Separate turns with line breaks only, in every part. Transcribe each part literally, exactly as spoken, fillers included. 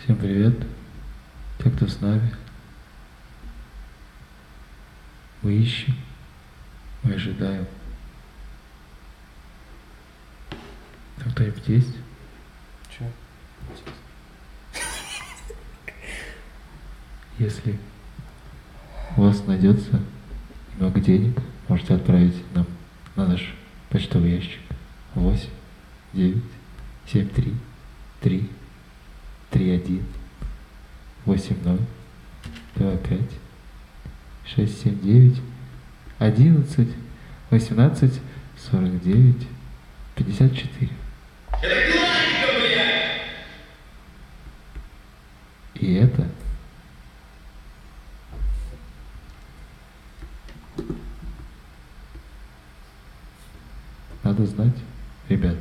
Всем привет, те, кто с нами. Мы ищем, мы ожидаем. Там кто-нибудь есть?
Че?
Если у вас найдется немного денег, можете отправить нам на наш почтовый ящик восемь девять семь три три три один восемь ноль два пять шесть семь девять одиннадцать восемнадцать сорок девять пятьдесят четыре. И это надо знать, ребята.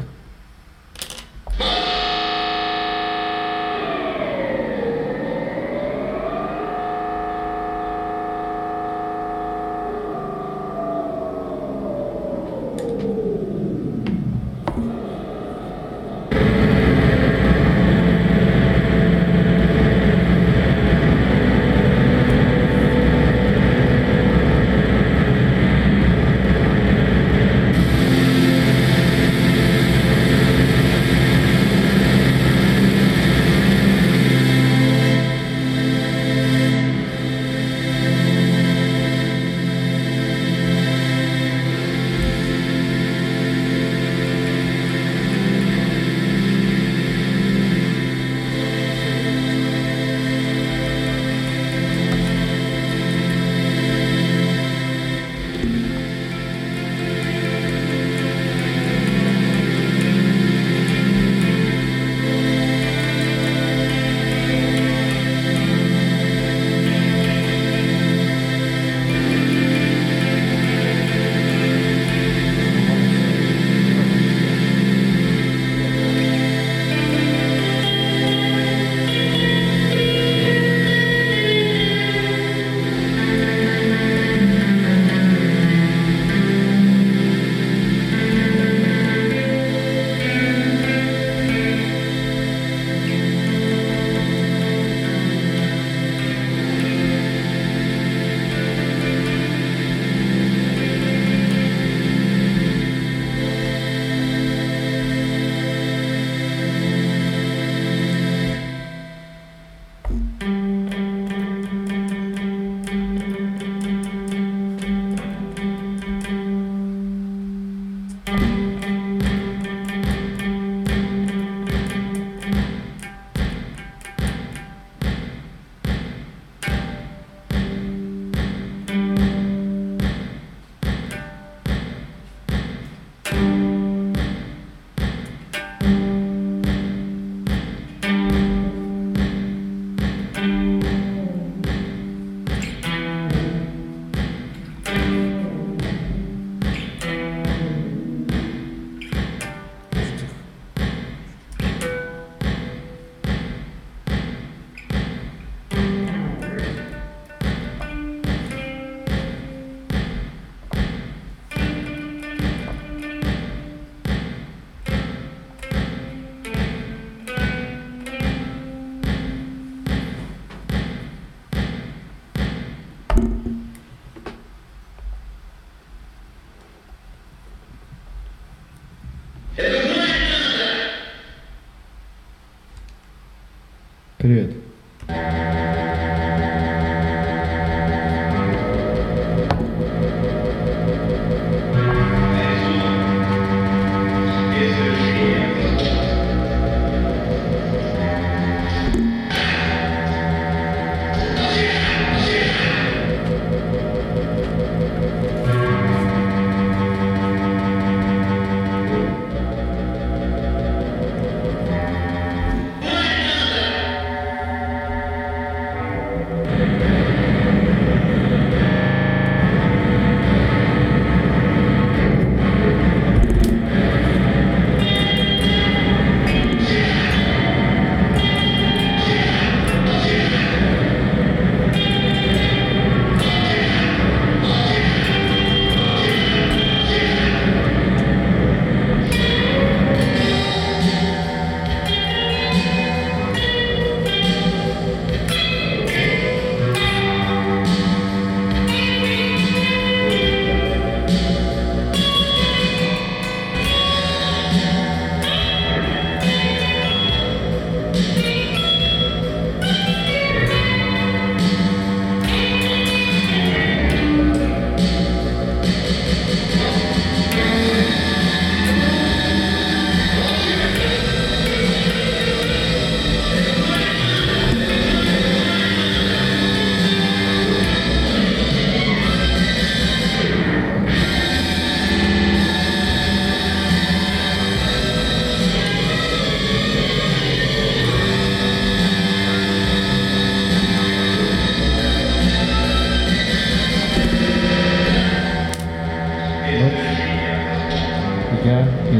Привет.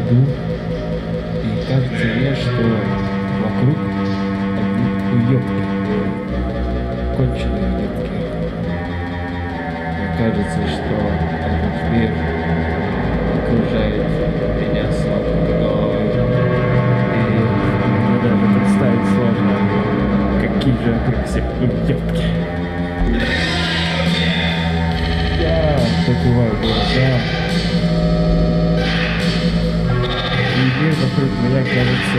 иду, и кажется мне, что вокруг одни уёбки, конченые уёбки. Мне кажется, что этот мир окружает меня с ног до головы, и мне даже представить сложно, какие же вокруг всех уёбки. Я закрываю глаза, и мир вокруг меня кажется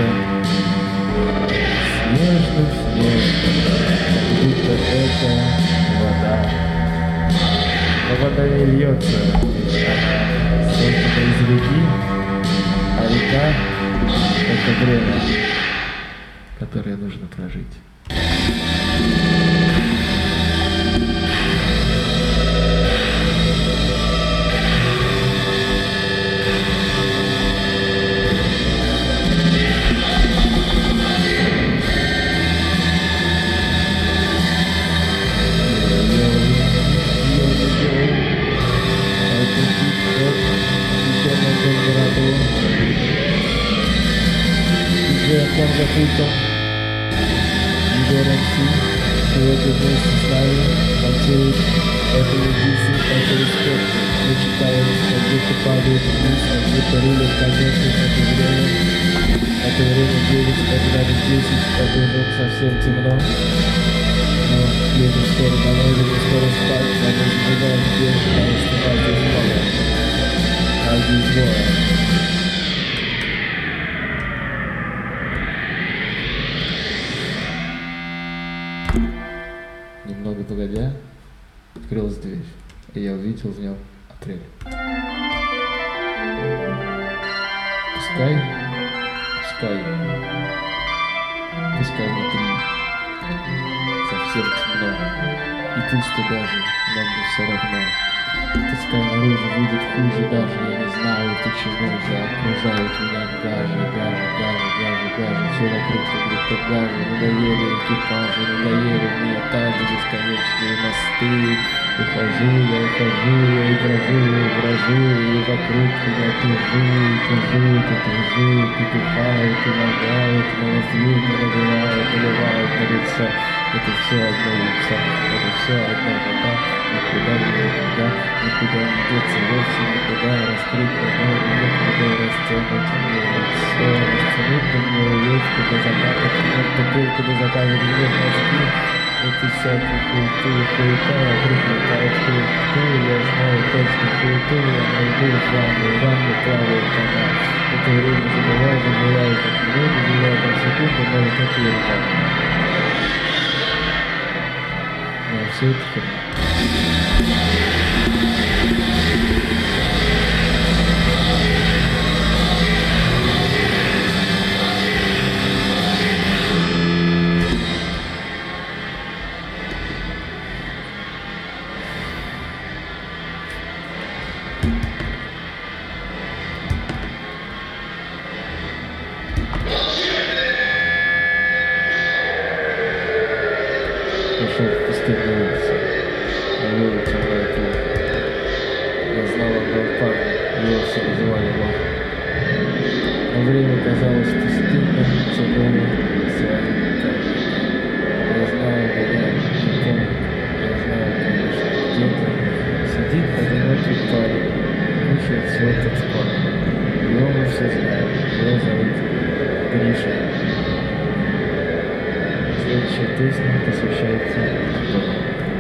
снежным-снежным, как будто это вода. Но вода не льется, она создана из реки, а река — это время, которое нужно прожить. Запутал Егор Си, сегодня вместе с нами танцует. Это медисы, это респект. Мы читаем, как будто падает вниз, как будто рулит, конечно, это время. Это время девять, это даже десять, это уже совсем темно. Но едем скоро домой, едем скоро спать, но мы забываем, где нам выступать здесь много. Каждый из боя. Немного погодя, открылась дверь, и я увидел в нем апрель. Пускай, пускай, пускай внутри совсем темно, и пусто даже, но мне все равно. Пускай наружу выйдет хуже даже, я не знаю почему же окружают меня гажи, гажи, гажи, гажи, гажи, все вокруг как будто гажи, надоели экипажи, надоели мне этажи, бесконечные мосты. Ухожу, я ухожу, я и брожу, и брожу, и вокруг меня тужу, и тужу, и тужу, и тухает, и моргает, на воздух, и набирает, наливает на лицо. Это все одно лицо, это все одна вода, никуда не никуда, никуда не деться вовсе, никуда раскрыть ноги, некуда растянуть мне лицо, растянуть на мне улыбку до заката, как бутылку до заката, где мозги. Это всякая хуету, хуета, вокруг летает хуету, я знаю точно хуету, я найду в ванной, в ванной плавает она. Это время забываю, забываю, как минуту, забываю, как секунду, может, как века. Но все это херня. Пошел в пустынную улицу, на улице моя плохо. Я знал одного парня, его все называли Лох. Но время казалось пустынным, тяжелым, своим камнем. Я знаю, меня не помнит, я знаю, конечно, где-то сидит одинокий парень, кушает сверток с парнем. Его мы все знаем, его зовут Гриша. Следующая песня посвящается Богу.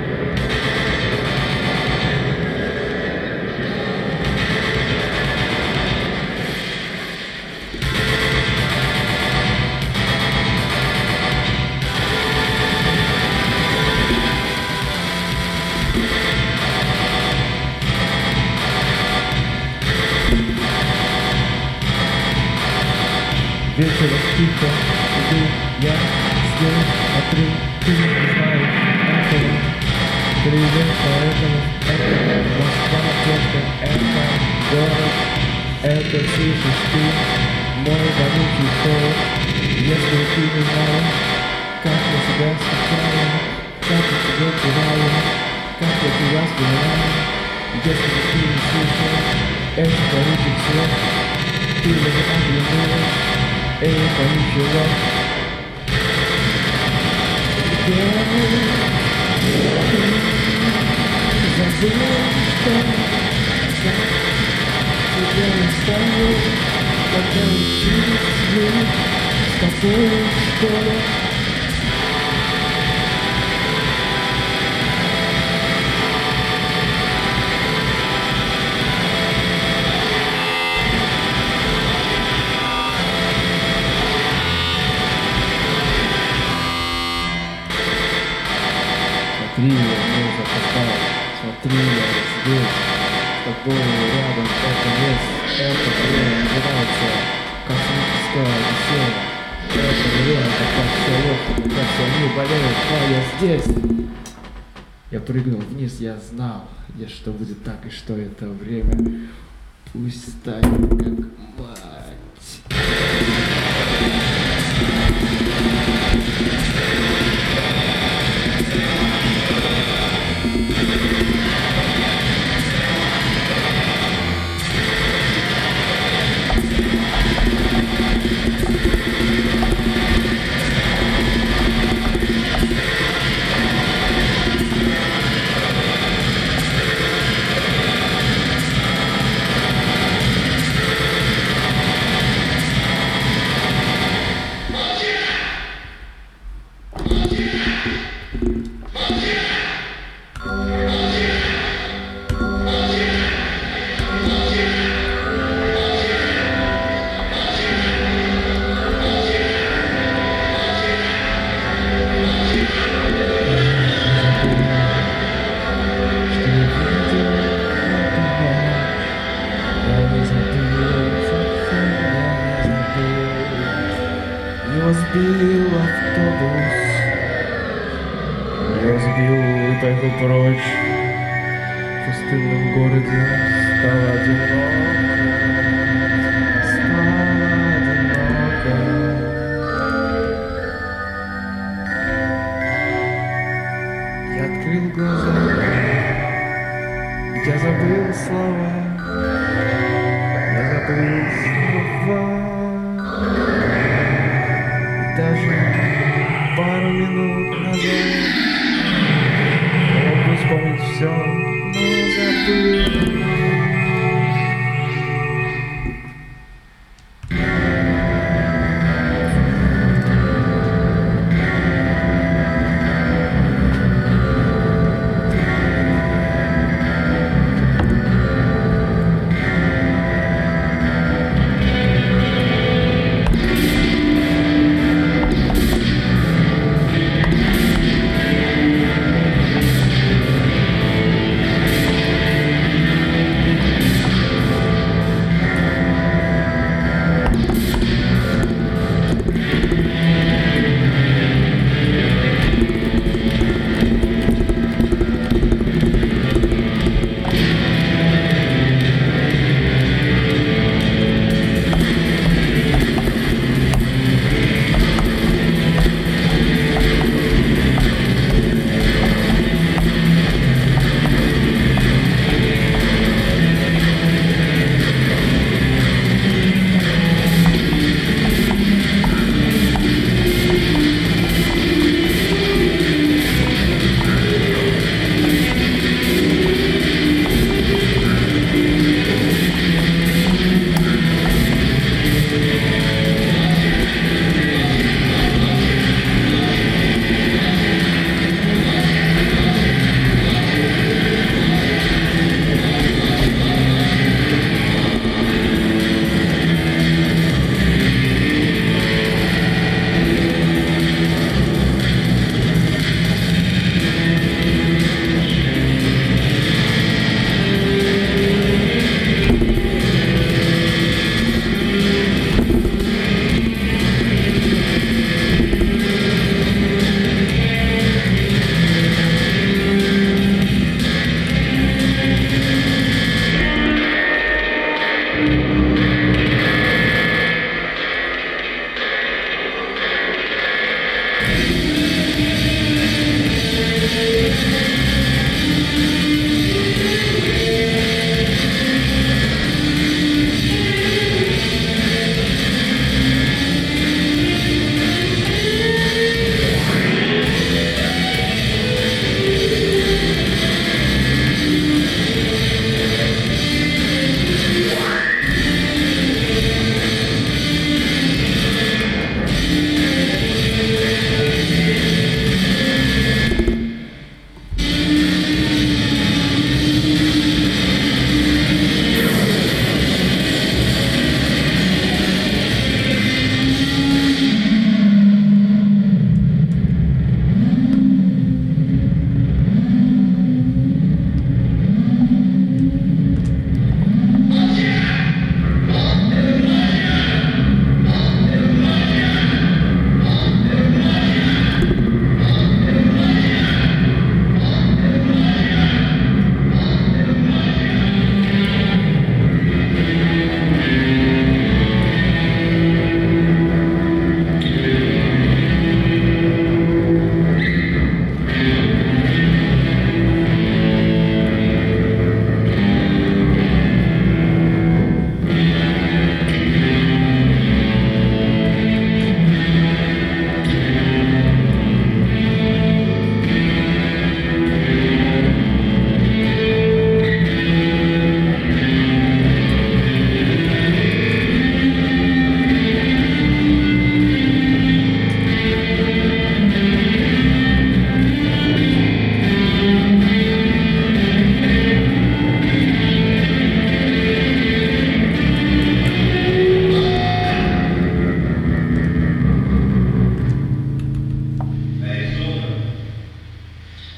Вечером тихо иду я с ней, а ты, ты не знаешь этого. Приезжай, поэтому это Москва, только это город, это слышишь ты, мой вонючий холод. Если ты не знаешь, как я себя встречаю, как я тебя теряю, как я тебя вспоминаю, если ты не слышал, это получит все. Ты крыльями оглянулась, эй, понюхала. Забыла, что тебя не стану, когда учились мы с тобой в школе. Смотри, я не запускал, смотри, я здесь, с тобой рядом, это место, это время называется космическая Одиссея. Это время, когда все легко, когда все не болеют, а я здесь. Я прыгнул вниз, я знал, я что будет так и что это время пусть станет как мать. Его сбил автобус, его сбил и поехал прочь. В пустынном городе стало одиноко, стало одиноко. Я открыл глаза, я забыл слова, я забыл слова. Даже пару минут назад мог бы вспомнить все, но забыл.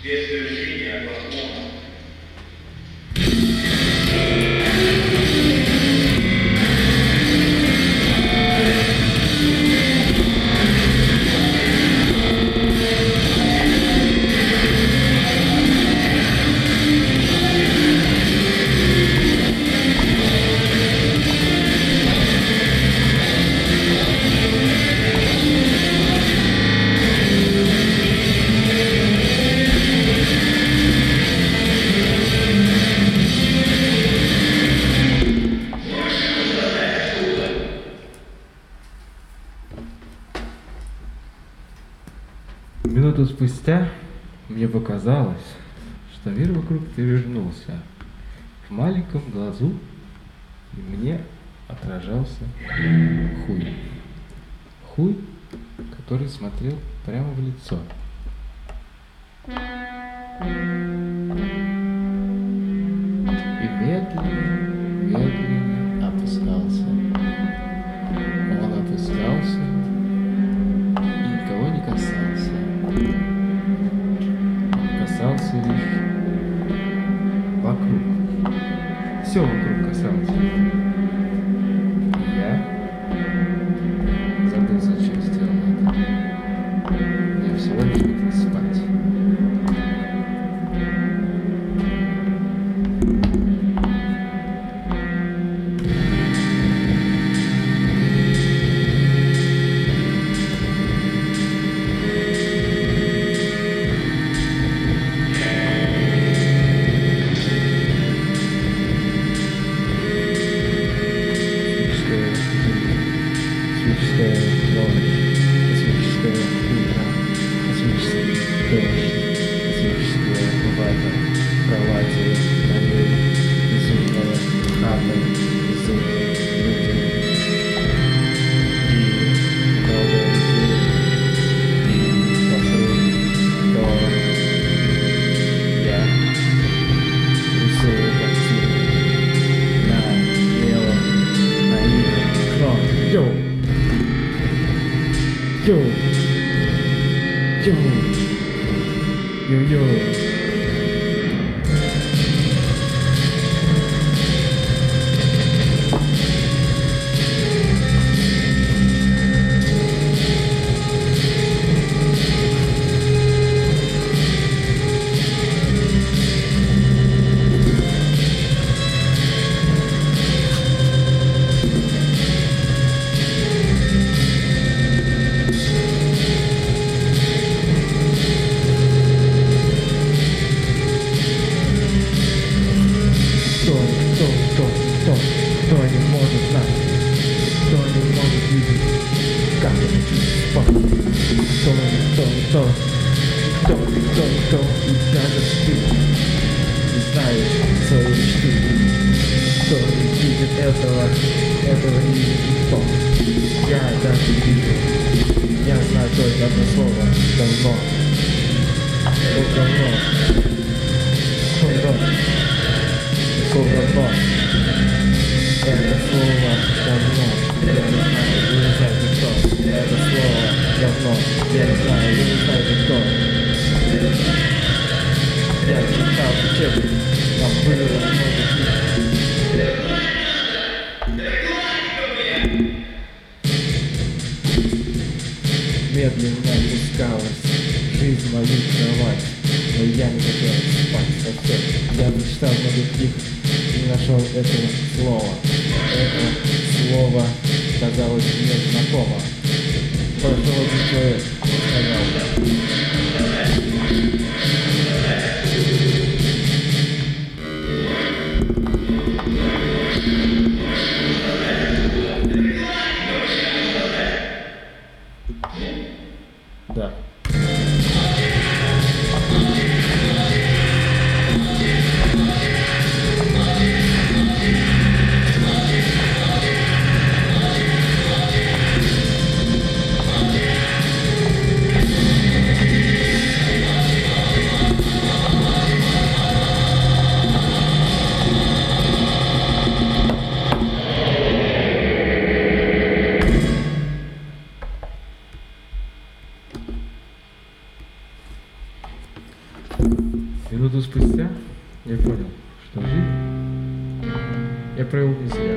Минуту спустя мне показалось, что мир вокруг перевернулся. В маленьком глазу и мне отражался хуй. Хуй, который смотрел прямо в лицо. И медленно, медленно опускался. Он опускался и никого не касался. Он касался лишь вокруг. Все вокруг касался. И я забыл, зачем сделал это. Я всего лишь хотел спать.
Медленно опускалась жизнь в мою кровать, но я не хотел спать совсем. Я мечтал на других и нашел этого слова. Это слово казалось мне знакомо. Прошел один человек, сказал: да. Минуту спустя я понял, что жизнь я провел не зря.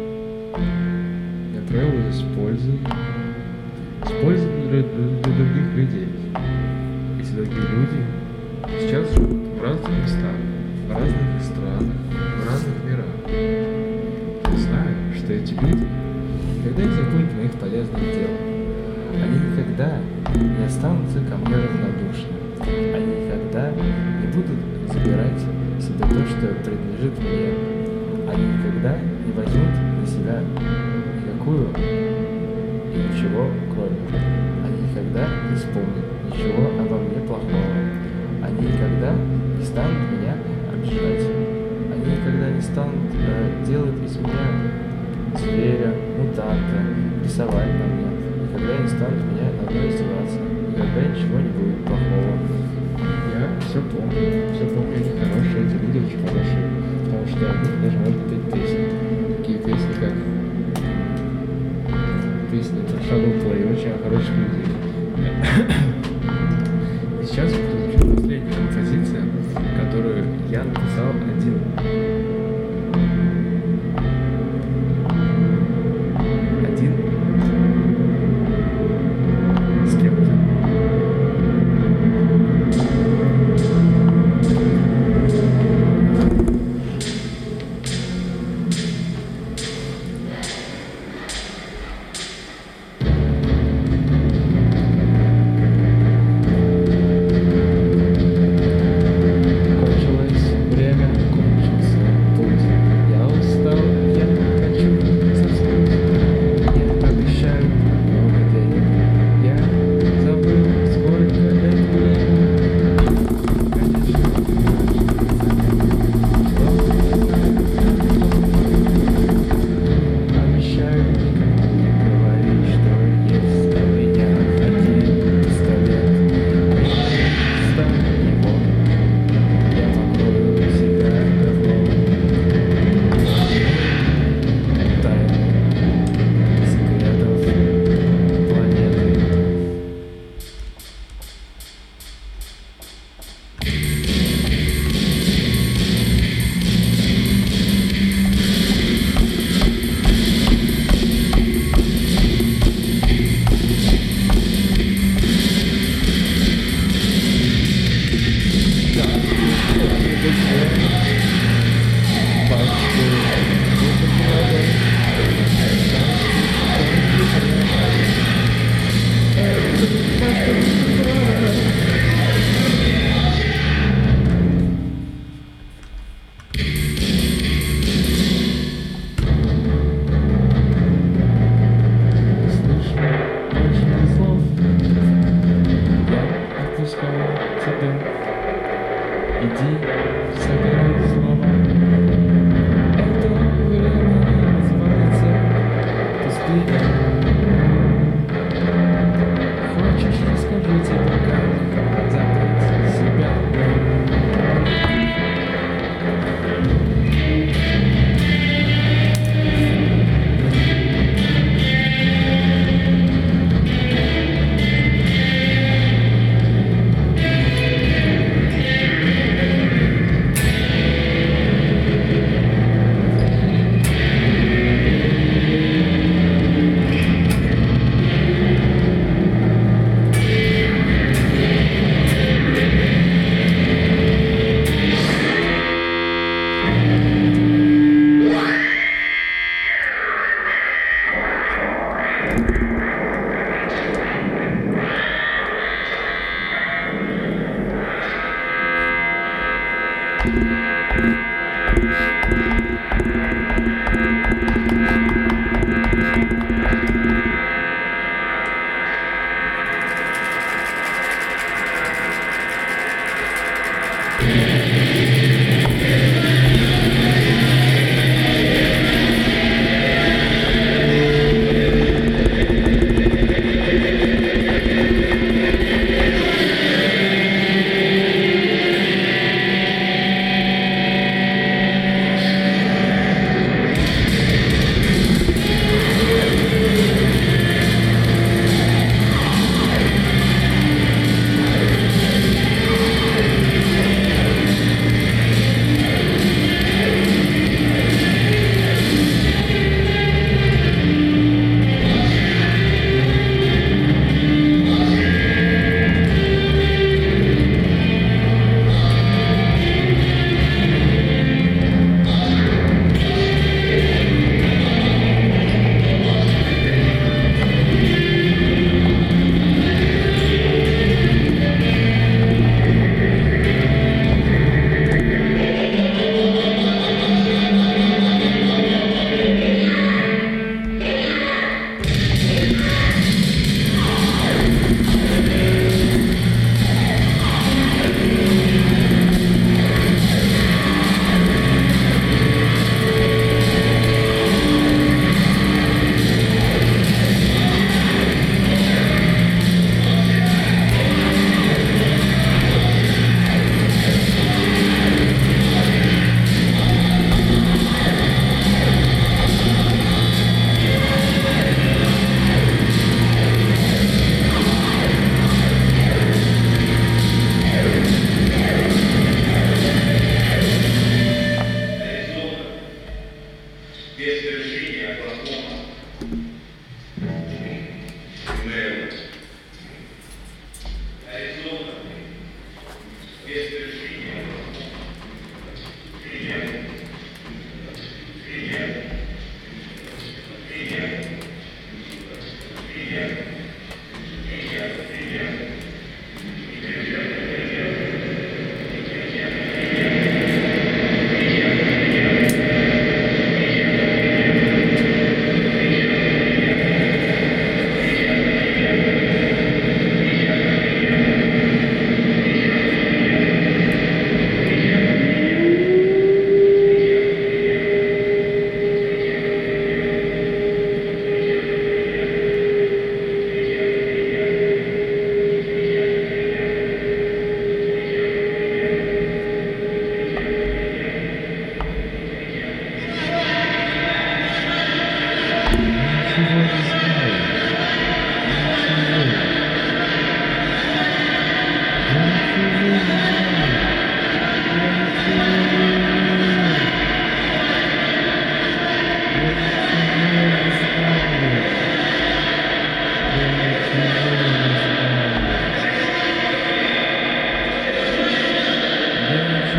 Я провел ее с пользой, с пользой для, для других людей. Эти другие люди сейчас живут в разных местах, в разных странах, в разных мирах. Я знаю, что эти люди никогда не забудут моих полезных дел. Они никогда не останутся ко мне равнодушны. Они никогда не будут забирать себе то, что принадлежит мне. Они никогда не возьмут на себя никакую и ничего кроме. Они никогда не вспомнят ничего обо мне плохого. Они никогда не станут меня обижать. Они никогда не станут э, делать из меня зверя, мутанта, рисовать на мне. Никогда не станут меня на мной издеваться. Никогда ничего не будет плохого. Я все помню, все помню, они хорошие, эти люди очень хорошие, потому что о них даже можно петь песни. Такие песни, как песни про Shadow Play, очень о хороших людей. И сейчас прозвучит последняя композиция, которую я написал один. Один с кем-то.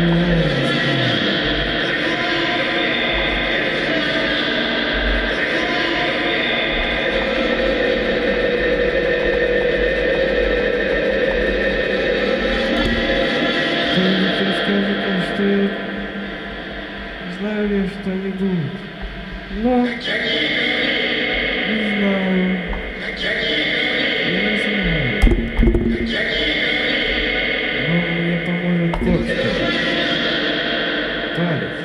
Знаю ли что-нибудь, но не знаю. Я не знаю. Но мне поможет вот что. Палец.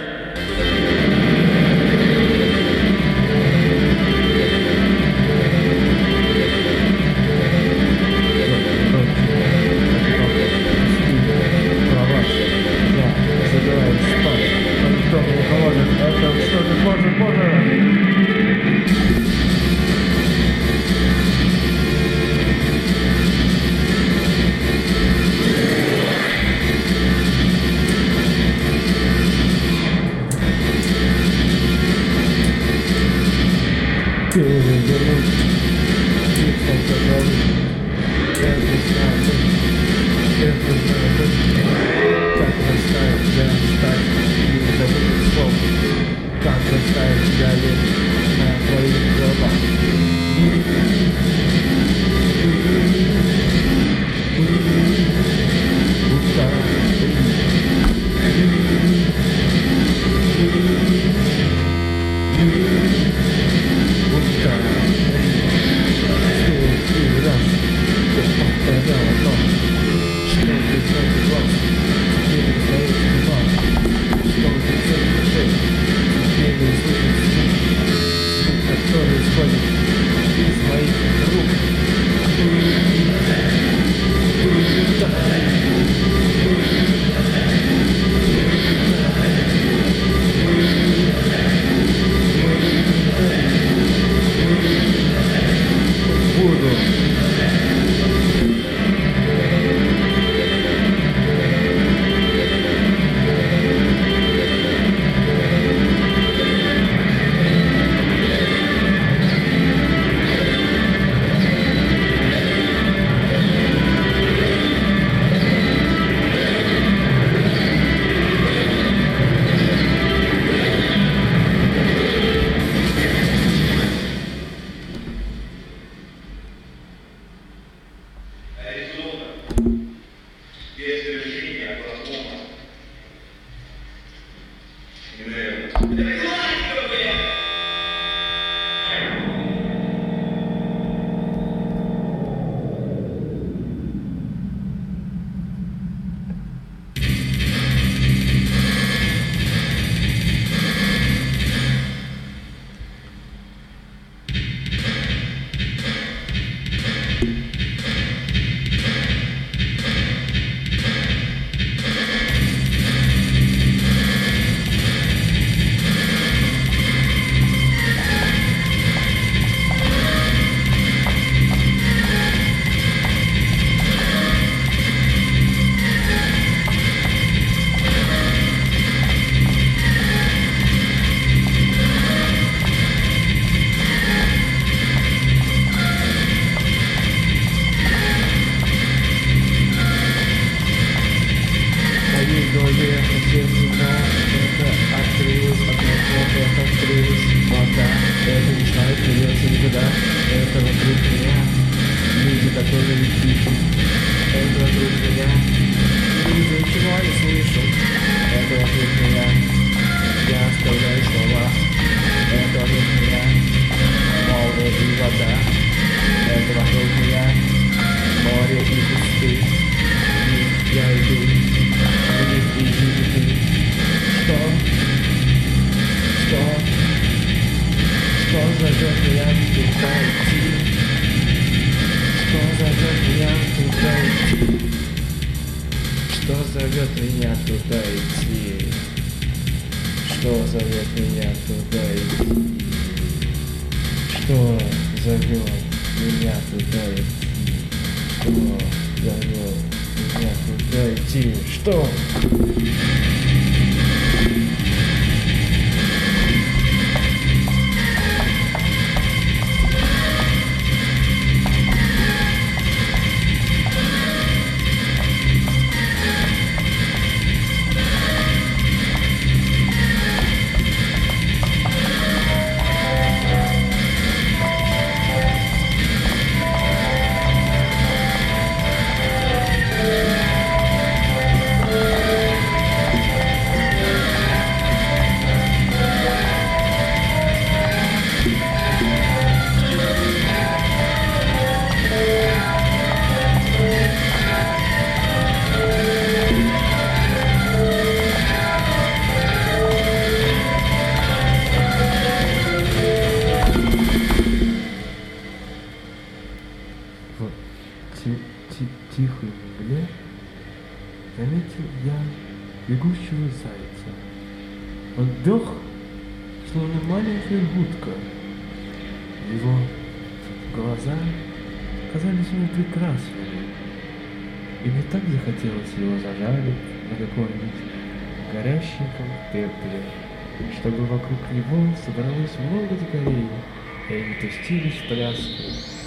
заметил я бегущего зайца. Он бег, словно маленькая утка. Его глаза казались мне прекрасными, и мне так захотелось его зажарить на каком-нибудь горященьком пепле, чтобы вокруг него собралось много дикарей, и они пустились в пляску,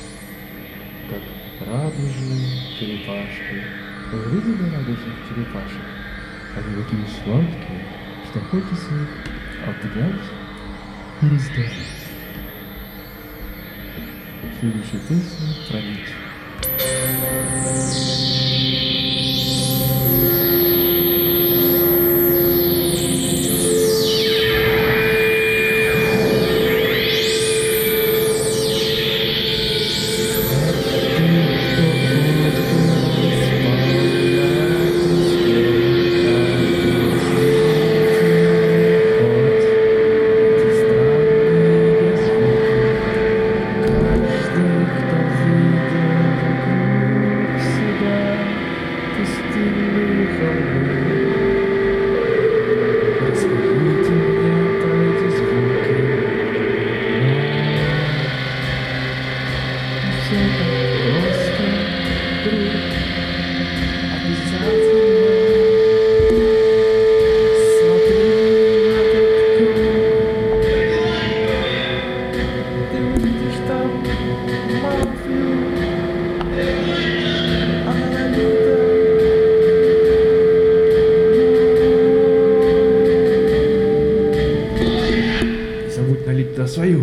как радужные черепашки. Вы видели радужных черепашек? Они такие сладкие, что хочется их обнять и раздать. Следующая песня про нить. Налить-то свою.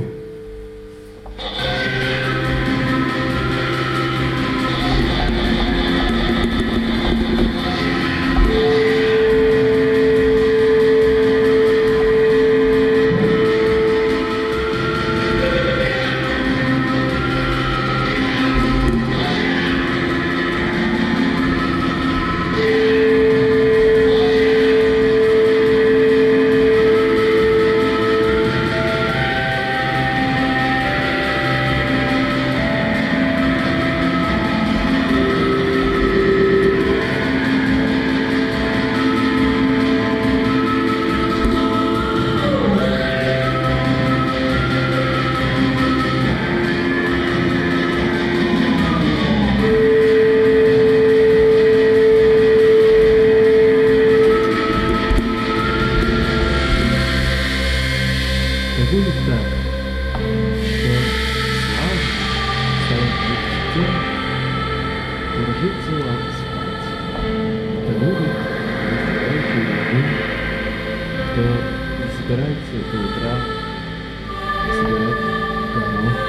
Будет так, что слава станет быть тем, кто ложится ладно спать, кто любит разбирающую еду, кто не собирается до утра собирать горох,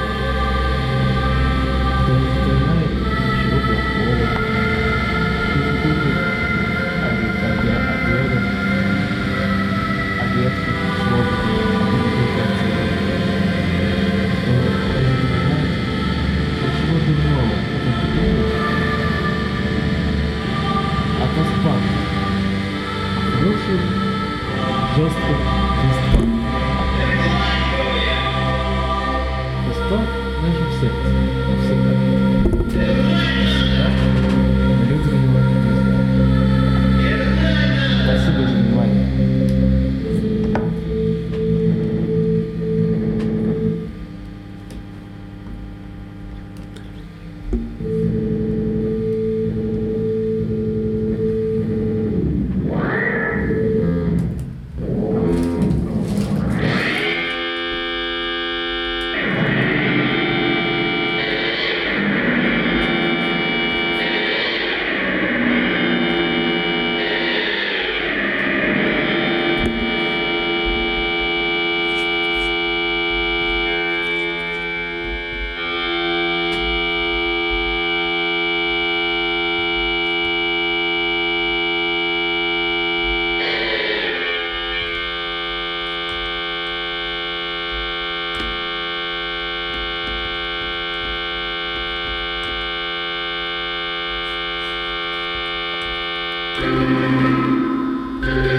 кто не вспоминает ничего плохого, кто не думает о обедах, о ветках, словах, жестко поспать. Поспать даже в сердце, навсегда. Навсегда, но люди его не знают. Спасибо за внимание. Thank you.